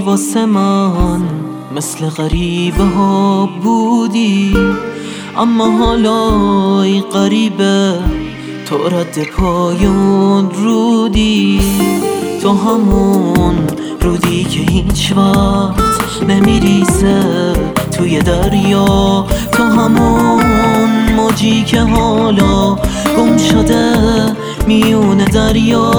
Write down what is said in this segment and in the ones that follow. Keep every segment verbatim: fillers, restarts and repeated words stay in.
واسه من مثل غریبه ها بودی، اما حالا ای غریبه تو رد پای اون رودی. تو همون رودی که هیچ وقت نمیریزه توی دریا، تو همون موجی که حالا گم شده میون دریا.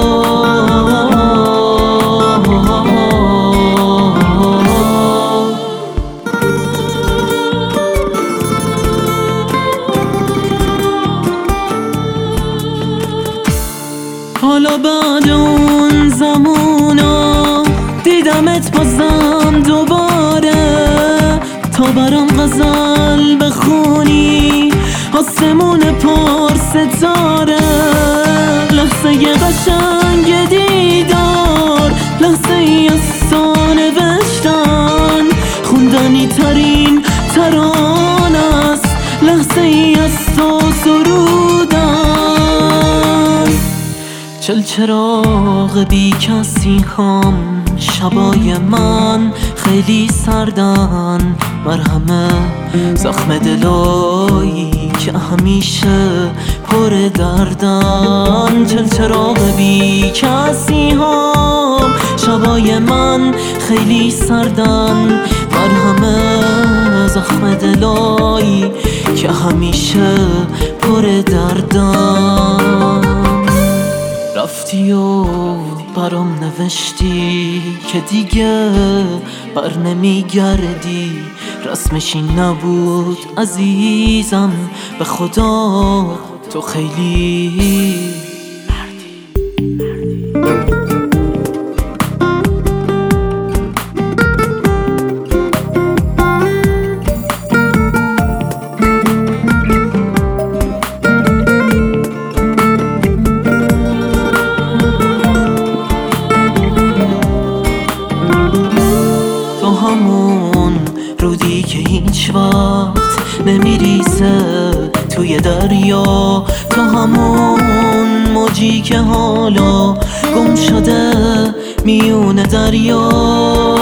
حالا بعد اون زمونا دیدمت بازم دوباره، تا برام غزل بخونی آسمون پر ستاره. لحظه قشنگ دیدار، لحظه ای از تو نوشتن، خوندنی ترین ترانه است، لحظه ای از تو سرودن. چل چراغ بی کسی هم شبای من خیلی سردن، مرهم زخم دلایی که همیشه پر دردن. چل چراغ بی کسی هم شبای من خیلی سردن، مرهم زخم دلایی که همیشه پر دردن. رفتی و برام نوشتی که دیگه بر نمیگردی، رسمش این نبود عزیزم، به خدا تو خیلی رودی که هیچ وقت نمیریزه توی دریا، تو همون موجی که حالا گم شده میون دریا.